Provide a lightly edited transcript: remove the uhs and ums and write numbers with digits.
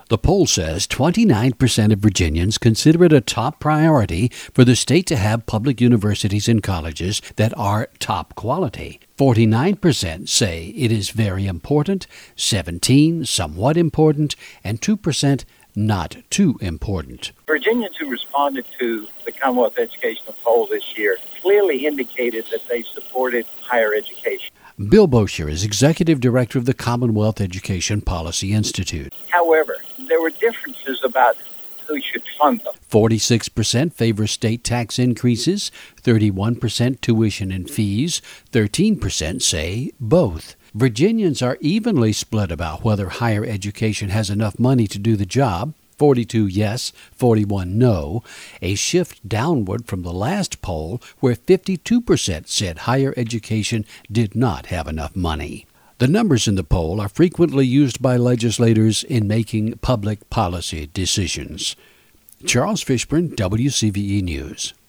The poll says 29% of Virginians consider it a top priority for the state to have public universities and colleges that are top quality. 49% say it is very important, 17% somewhat important, and 2% not too important. Virginians who responded to the Commonwealth Educational Poll this year clearly indicated that they supported higher education. Bill Bosher is Executive Director of the Commonwealth Education Policy Institute. However, there were differences about who should fund them. 46% favor state tax increases, 31% tuition and fees, 13% say both. Virginians are evenly split about whether higher education has enough money to do the job. 42 yes, 41 no, a shift downward from the last poll where 52% said higher education did not have enough money. The numbers in the poll are frequently used by legislators in making public policy decisions. Charles Fishburne, WCVE News.